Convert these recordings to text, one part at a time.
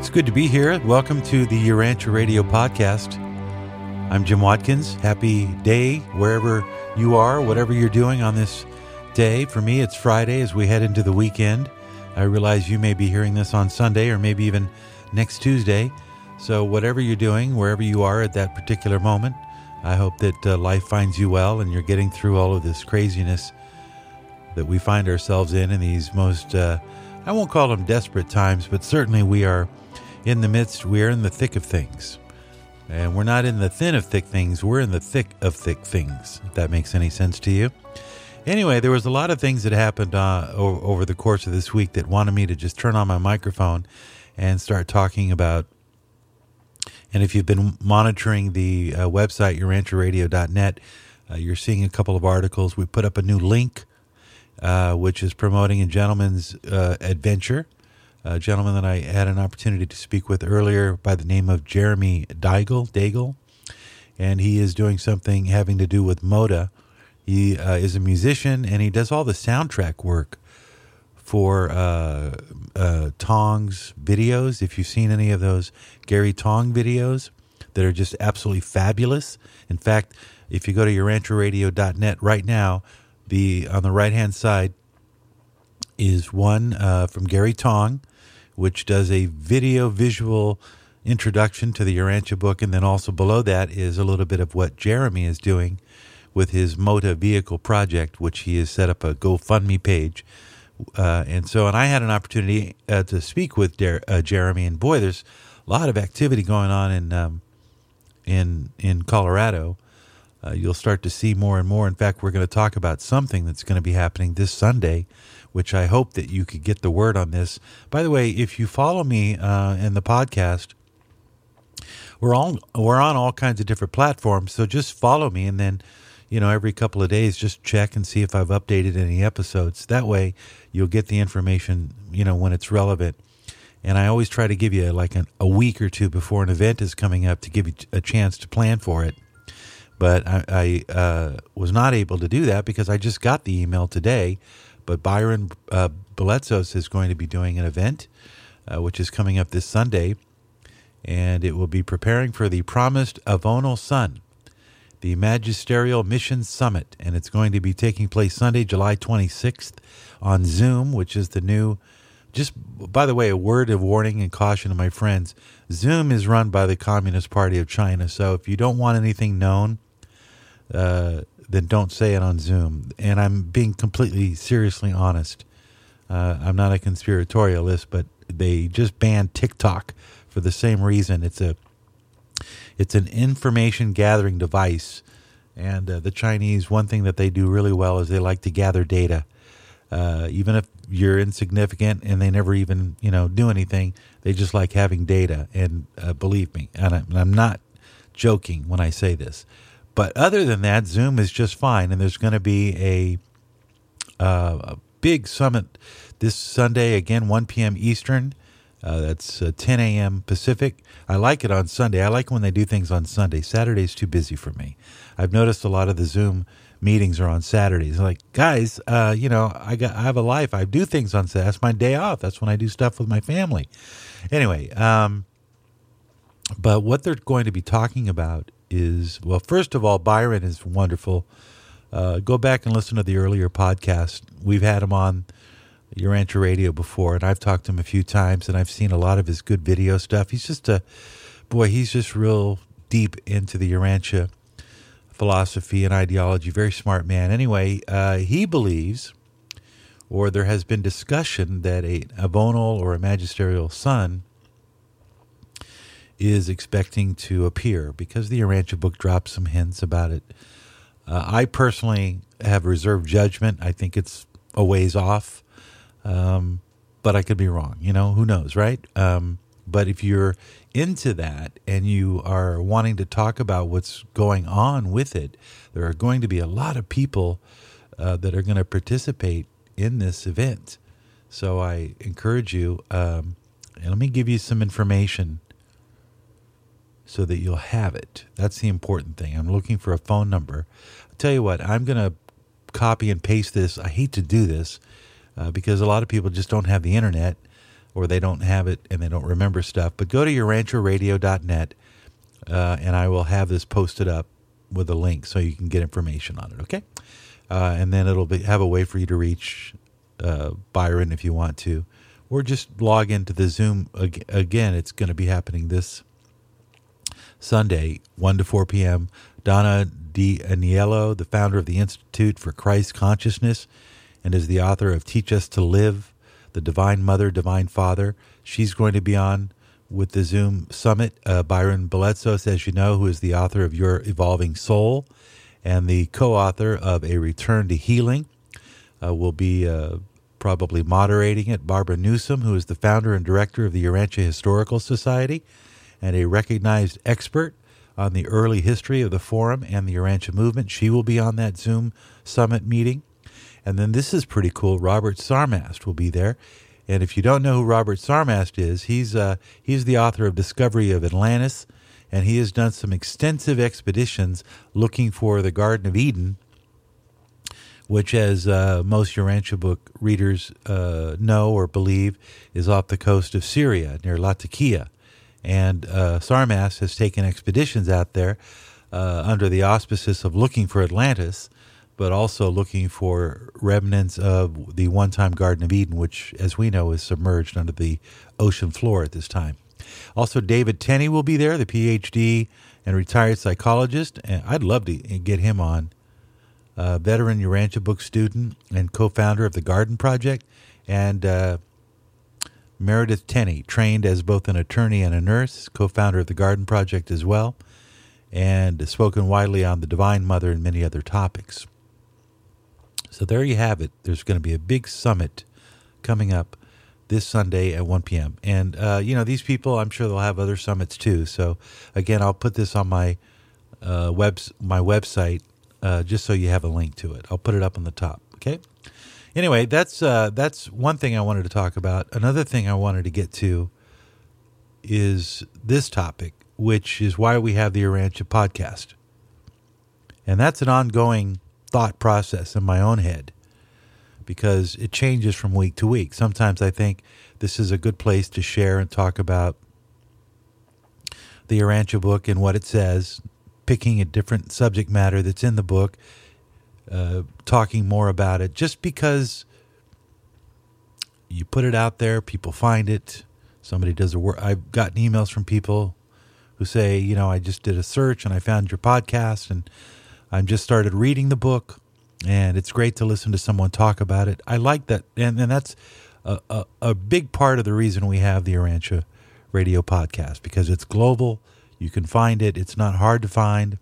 Good to be here. Welcome to the Urantia Radio Podcast. I'm Jim Watkins. Happy day wherever you are, whatever you're doing on this day. For me, it's Friday as we head into the weekend. I realize you may be hearing this on Sunday or maybe even next Tuesday. So whatever you're doing, wherever you are at that particular moment, I hope that life finds you well and you're getting through all of this craziness that we find ourselves in these most, I won't call them desperate times, but certainly we are in the midst, we're in the thick of things. And we're not in the thin of thick things, we're in the thick of thick things, if that makes any sense to you. Anyway, there was a lot of things that happened over the course of this week that wanted me to just turn on my microphone and start talking about. And if you've been monitoring the website, urantiaradio.net, you're seeing a couple of articles. We put up a new link, which is promoting a gentleman's adventure. A gentleman that I had an opportunity to speak with earlier by the name of Jeremy Daigle, and he is doing something having to do with Moda. He is a musician, and he does all the soundtrack work for Tong's videos. If you've seen any of those Gary Tong videos that are just absolutely fabulous. In fact, if you go to urantiaradio.net right now, on the right-hand side is one from Gary Tong, which does a visual introduction to the Urantia book. And then also below that is a little bit of what Jeremy is doing with his Moda vehicle project, which he has set up a GoFundMe page. And I had an opportunity to speak with Jeremy, and boy, there's a lot of activity going on in Colorado. You'll start to see more and more. In fact, we're going to talk about something that's going to be happening this Sunday, which I hope that you could get the word on this. By the way, if you follow me in the podcast, we're on all kinds of different platforms. So just follow me, and then, every couple of days, just check and see if I've updated any episodes. That way, you'll get the information, when it's relevant. And I always try to give you like a week or two before an event is coming up to give you a chance to plan for it. But I was not able to do that because I just got the email today. But Byron Beletzos is going to be doing an event, which is coming up this Sunday, and it will be preparing for the Promised Avonal Son, the Magisterial Mission Summit, and it's going to be taking place Sunday, July 26th on Zoom, which is the new, just by the way, a word of warning and caution to my friends, Zoom is run by the Communist Party of China, so if you don't want anything known, then don't say it on Zoom. And I'm being completely seriously honest. I'm not a conspiratorialist, but they just banned TikTok for the same reason. It's an information gathering device, and the Chinese, one thing that they do really well is they like to gather data. Even if you're insignificant and they never even do anything, they just like having data. And believe me, and I'm not joking when I say this. But other than that, Zoom is just fine, and there's going to be a big summit this Sunday, again, 1 p.m. Eastern. That's 10 a.m. Pacific. I like it on Sunday. I like when they do things on Sunday. Saturday's too busy for me. I've noticed a lot of the Zoom meetings are on Saturdays. Like, guys, I have a life. I do things on Saturday. That's my day off. That's when I do stuff with my family. Anyway, but what they're going to be talking about is, well, first of all, Byron is wonderful. Go back and listen to the earlier podcast. We've had him on Urantia Radio before, and I've talked to him a few times, and I've seen a lot of his good video stuff. He's just he's just real deep into the Urantia philosophy and ideology. Very smart man. Anyway, he believes, or there has been discussion, that a Avonal or a magisterial son is expecting to appear because the Urantia book drops some hints about it. I personally have reserved judgment. I think it's a ways off, but I could be wrong. Who knows, right? But if you're into that and you are wanting to talk about what's going on with it, there are going to be a lot of people that are going to participate in this event. So I encourage you, and let me give you some information so that you'll have it. That's the important thing. I'm looking for a phone number. I'll tell you what, I'm going to copy and paste this. I hate to do this because a lot of people just don't have the internet. or they don't have it and they don't remember stuff. But go to yourranchoradio.net, and I will have this posted up with a link so you can get information on it, okay? And then it'll have a way for you to reach Byron if you want to, or just log into the Zoom. Again, it's going to be happening this Sunday, 1 to 4 p.m. Donna D'Aniello, the founder of the Institute for Christ Consciousness and is the author of Teach Us to Live, the Divine Mother, Divine Father. She's going to be on with the Zoom Summit. Byron Beletsos, as you know, who is the author of Your Evolving Soul and the co-author of A Return to Healing, will be probably moderating it. Barbara Newsom, who is the founder and director of the Urantia Historical Society and a recognized expert on the early history of the Forum and the Urantia movement. She will be on that Zoom Summit meeting. And then this is pretty cool. Robert Sarmast will be there. And if you don't know who Robert Sarmast is, he's the author of Discovery of Atlantis, and he has done some extensive expeditions looking for the Garden of Eden, which, as most Urantia book readers know or believe, is off the coast of Syria near Latakia. And Sarmast has taken expeditions out there under the auspices of looking for Atlantis, but also looking for remnants of the one-time Garden of Eden, which, as we know, is submerged under the ocean floor at this time. Also, David Tenney will be there, the PhD and retired psychologist, and I'd love to get him on. Veteran Urantia book student and co-founder of the Garden Project, and Meredith Tenney, trained as both an attorney and a nurse, co-founder of the Garden Project as well, and spoken widely on the Divine Mother and many other topics. So there you have it. There's going to be a big summit coming up this Sunday at 1 p.m. And, these people, I'm sure they'll have other summits too. So, again, I'll put this on my website just so you have a link to it. I'll put it up on the top, okay? Anyway, that's one thing I wanted to talk about. Another thing I wanted to get to is this topic, which is why we have the Urantia podcast. And that's an ongoing thought process in my own head because it changes from week to week. Sometimes I think this is a good place to share and talk about the Urantia book and what it says, picking a different subject matter that's in the book, talking more about it, just because you put it out there, people find it, somebody does a work. I've gotten emails from people who say, I just did a search and I found your podcast and I just started reading the book, and it's great to listen to someone talk about it. I like that, and that's a big part of the reason we have the Urantia radio podcast, because it's global. You can find it. It's not hard to find.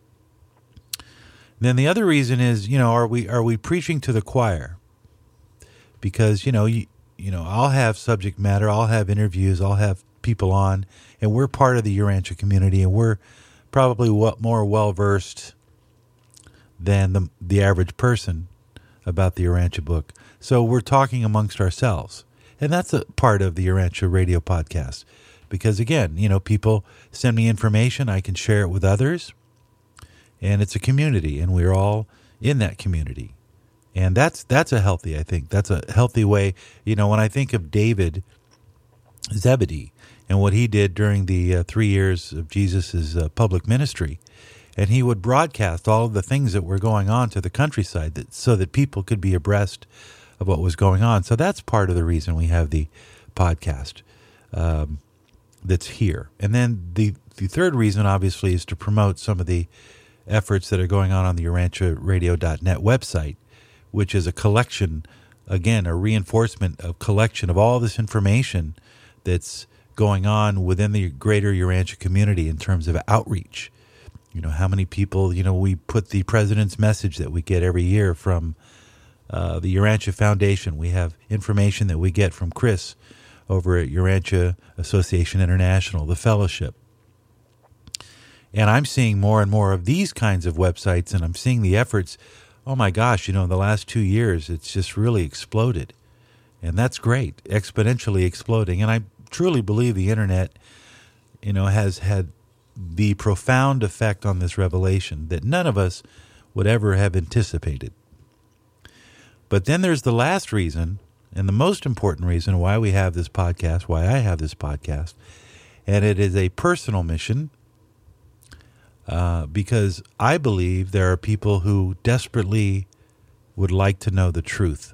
Then the other reason is, are we preaching to the choir? Because, I'll have subject matter, I'll have interviews, I'll have people on, and we're part of the Urantia community, and we're probably more well-versed than the average person about the Urantia book. So we're talking amongst ourselves. And that's a part of the Urantia radio podcast. Because again, people send me information, I can share it with others. And it's a community, and we're all in that community. And that's a healthy, I think. That's a healthy way. When I think of David Zebedee and what he did during the 3 years of Jesus' public ministry, and he would broadcast all of the things that were going on to the countryside so that people could be abreast of what was going on. So that's part of the reason we have the podcast that's here. And then the third reason, obviously, is to promote some of the efforts that are going on the UrantiaRadio.net website, which is a collection, again, a reinforcement of collection of all this information that's going on within the greater Urantia community in terms of outreach. How many people, we put the president's message that we get every year from the Urantia Foundation. We have information that we get from Chris over at Urantia Association International, the fellowship. And I'm seeing more and more of these kinds of websites, and I'm seeing the efforts. Oh my gosh, in the last 2 years, it's just really exploded. And that's great, exponentially exploding. And I truly believe the internet, has had the profound effect on this revelation that none of us would ever have anticipated. But then there's the last reason, and the most important reason why we have this podcast, why I have this podcast, and it is a personal mission, because I believe there are people who desperately would like to know the truth.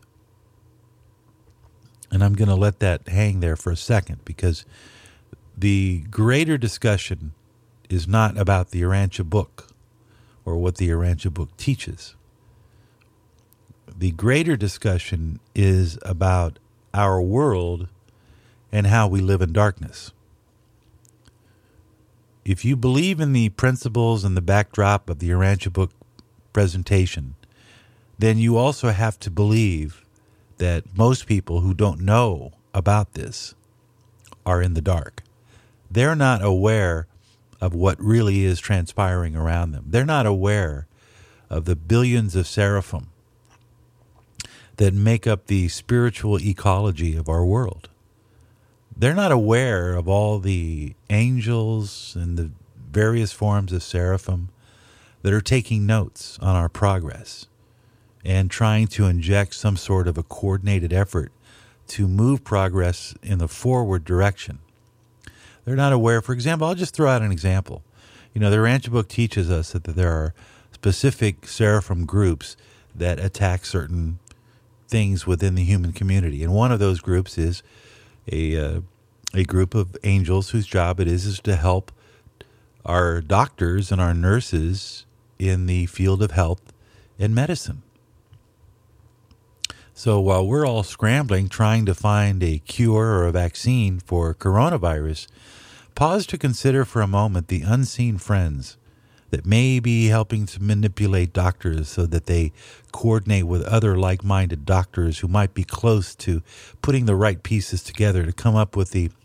And I'm going to let that hang there for a second, because the greater discussion is not about the Urantia book or what the Urantia book teaches. The greater discussion is about our world and how we live in darkness. If you believe in the principles and the backdrop of the Urantia book presentation, then you also have to believe that most people who don't know about this are in the dark. They're not aware of what really is transpiring around them. They're not aware of the billions of seraphim that make up the spiritual ecology of our world. They're not aware of all the angels and the various forms of seraphim that are taking notes on our progress and trying to inject some sort of a coordinated effort to move progress in the forward direction. They're not aware. For example, I'll just throw out an example. The Urantia book teaches us that there are specific seraphim groups that attack certain things within the human community. And one of those groups is a group of angels whose job it is to help our doctors and our nurses in the field of health and medicine. So while we're all scrambling, trying to find a cure or a vaccine for coronavirus, pause to consider for a moment the unseen friends that may be helping to manipulate doctors so that they coordinate with other like-minded doctors who might be close to putting the right pieces together to come up with the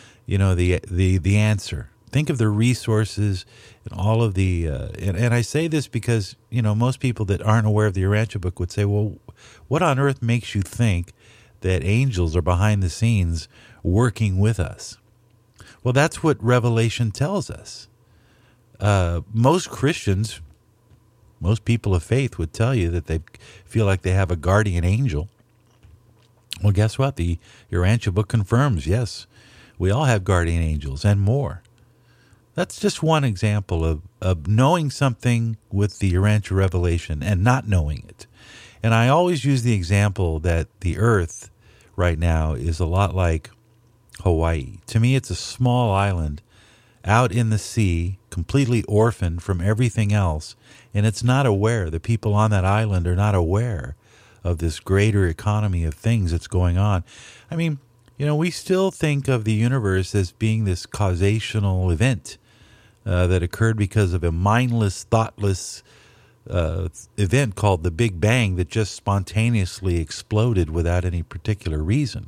answer. Think of the resources and all of the, and I say this because, most people that aren't aware of the Urantia book would say, well, what on earth makes you think that angels are behind the scenes working with us? Well, that's what Revelation tells us. Most Christians, most people of faith would tell you that they feel like they have a guardian angel. Well, guess what? The Urantia book confirms, yes, we all have guardian angels and more. That's just one example of knowing something with the Urantia revelation and not knowing it. And I always use the example that the earth right now is a lot like Hawaii. To me, it's a small island out in the sea, completely orphaned from everything else, and it's not aware. The people on that island are not aware of this greater economy of things that's going on. I mean, we still think of the universe as being this causational event that occurred because of a mindless, thoughtless event called the Big Bang that just spontaneously exploded without any particular reason.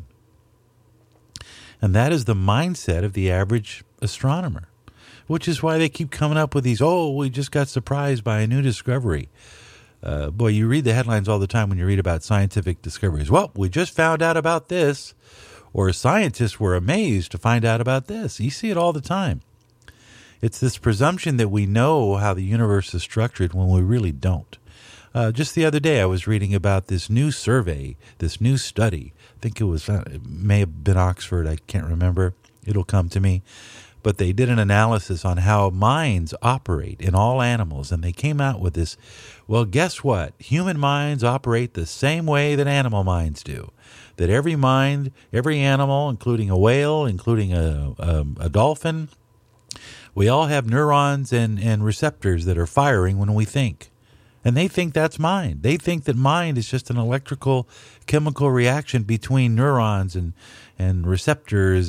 And that is the mindset of the average astronomer, which is why they keep coming up with these, we just got surprised by a new discovery. Boy, you read the headlines all the time when you read about scientific discoveries. Well, we just found out about this, or scientists were amazed to find out about this. You see it all the time. It's this presumption that we know how the universe is structured when we really don't. Just the other day, I was reading about this new survey, this new study. I think it may have been Oxford. I can't remember. It'll come to me. But they did an analysis on how minds operate in all animals, and they came out with this. Well, guess what? Human minds operate the same way that animal minds do. That every mind, every animal, including a whale, including a dolphin, we all have neurons and receptors that are firing when we think. And they think that's mind. They think that mind is just an electrical chemical reaction between neurons and receptors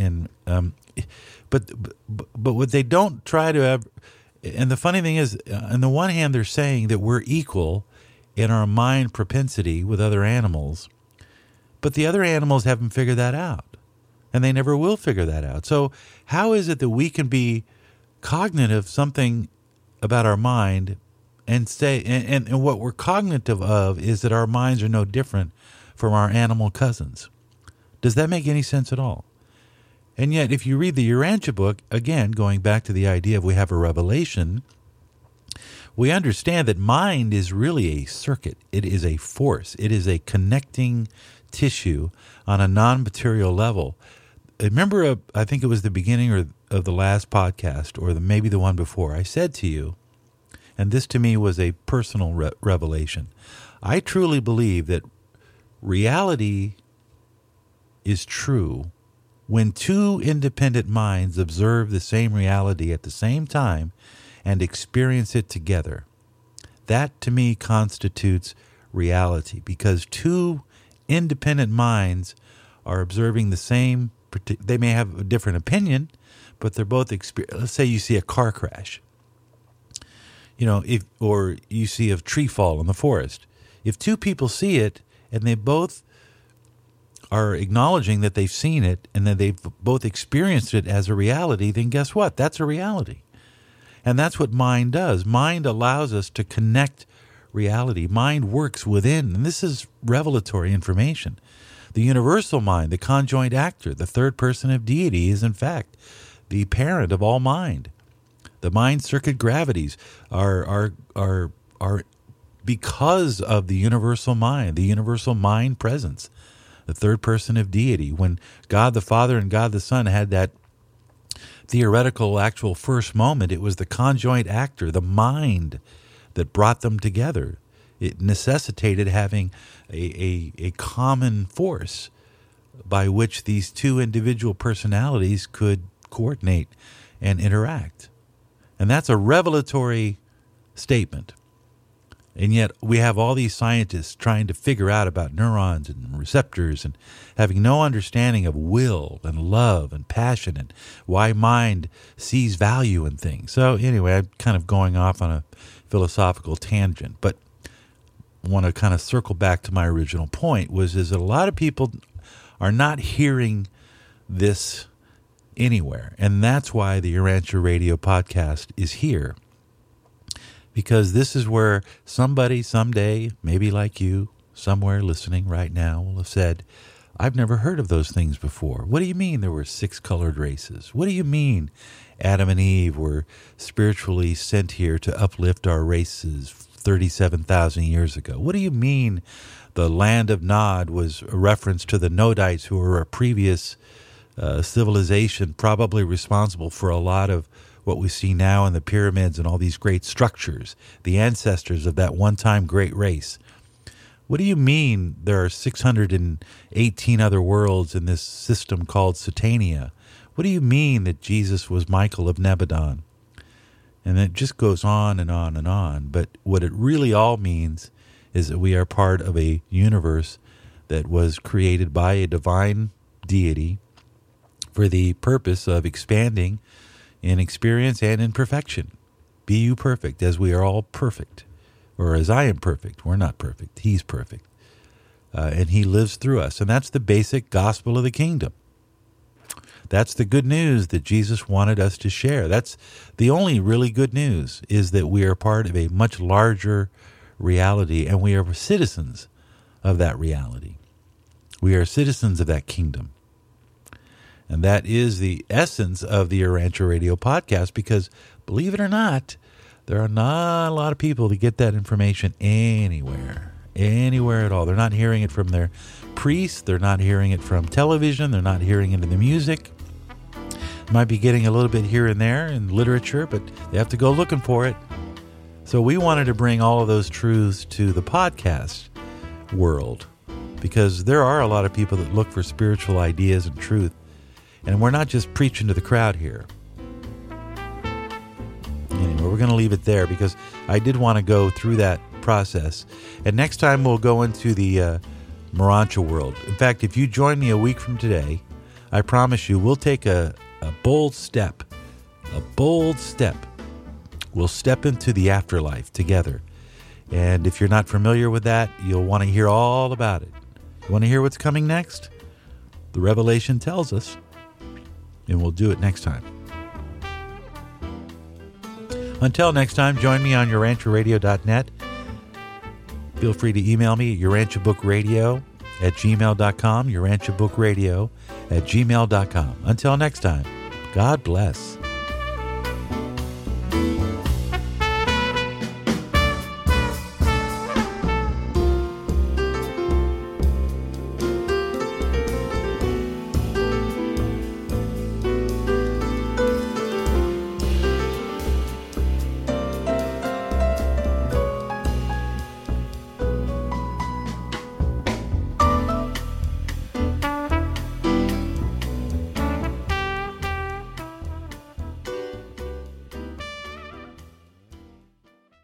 but what they don't try to have, and the funny thing is, on the one hand, they're saying that we're equal in our mind propensity with other animals, but the other animals haven't figured that out, and they never will figure that out. So how is it that we can be cognitive something about our mind and say, and what we're cognitive of is that our minds are no different from our animal cousins? Does that make any sense at all? And yet, if you read the Urantia book, again, going back to the idea of we have a revelation, we understand that mind is really a circuit. It is a force. It is a connecting tissue on a non-material level. Remember, I think it was the beginning of the last podcast, or maybe the one before, I said to you, and this to me was a personal revelation, I truly believe that reality is true when two independent minds observe the same reality at the same time and experience it together. That, to me, constitutes reality, because two independent minds are observing the same. They may have a different opinion, but they're both let's say you see a car crash, or you see a tree fall in the forest. If two people see it and they both are acknowledging that they've seen it and that they've both experienced it as a reality, then guess what? That's a reality. And that's what mind does. Mind allows us to connect reality. Mind works within, and this is revelatory information. The universal mind, the conjoint actor, the third person of deity, is in fact the parent of all mind. The mind circuit gravities are because of the universal mind presence, the third person of deity. When God the Father and God the Son had that theoretical actual first moment, it was the conjoint actor, the mind, that brought them together. It necessitated having a common force by which these two individual personalities could coordinate and interact. And that's a revelatory statement. And yet we have all these scientists trying to figure out about neurons and receptors and having no understanding of will and love and passion and why mind sees value in things. So anyway, I'm kind of going off on a philosophical tangent, but I want to kind of circle back to my original point, is that a lot of people are not hearing this anywhere. And that's why the Urantia Radio podcast is here. Because this is where somebody someday, maybe like you, somewhere listening right now, will have said, I've never heard of those things before. What do you mean there were 6 colored races? What do you mean Adam and Eve were spiritually sent here to uplift our races 37,000 years ago? What do you mean the land of Nod was a reference to the Nodites, who were a previous civilization probably responsible for a lot of what we see now in the pyramids and all these great structures, the ancestors of that one-time great race? What do you mean there are 618 other worlds in this system called Satania? What do you mean that Jesus was Michael of Nebadon? And it just goes on and on and on. But what it really all means is that we are part of a universe that was created by a divine deity for the purpose of expanding in experience and in perfection. Be you perfect, as we are all perfect. Or as I am perfect. We're not perfect. He's perfect. And he lives through us. And that's the basic gospel of the kingdom. That's the good news that Jesus wanted us to share. That's the only really good news, is that we are part of a much larger reality, and we are citizens of that reality. We are citizens of that kingdom. And that is the essence of the Urantia Radio podcast, because, believe it or not, there are not a lot of people that get that information anywhere at all. They're not hearing it from their priests. They're not hearing it from television. They're not hearing it in the music. Might be getting a little bit here and there in literature, but they have to go looking for it. So we wanted to bring all of those truths to the podcast world, because there are a lot of people that look for spiritual ideas and truth. And we're not just preaching to the crowd here. Anyway, we're going to leave it there, because I did want to go through that process. And next time we'll go into the Urantia world. In fact, if you join me a week from today, I promise you we'll take a bold step. A bold step. We'll step into the afterlife together. And if you're not familiar with that, you'll want to hear all about it. You want to hear what's coming next? The Revelation tells us. And we'll do it next time. Until next time, join me on urantiaradio.net. Feel free to email me at urantiabookradio@gmail.com, urantiabookradio@gmail.com. Until next time, God bless.